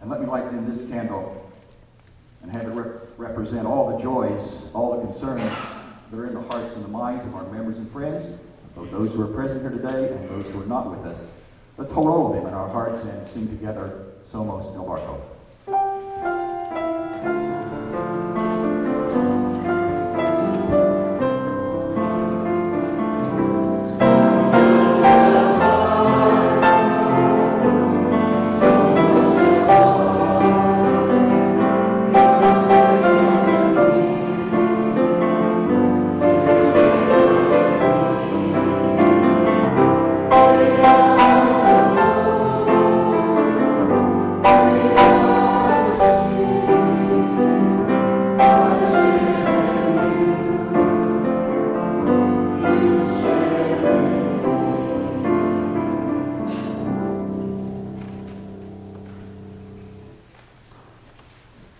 And let me light in this candle and have it represent all the joys, all the concerns that are in the hearts and the minds of our members and friends, both those who are present here today and those who are not with us. Let's hold all of them in our hearts and sing together Somos del Barco.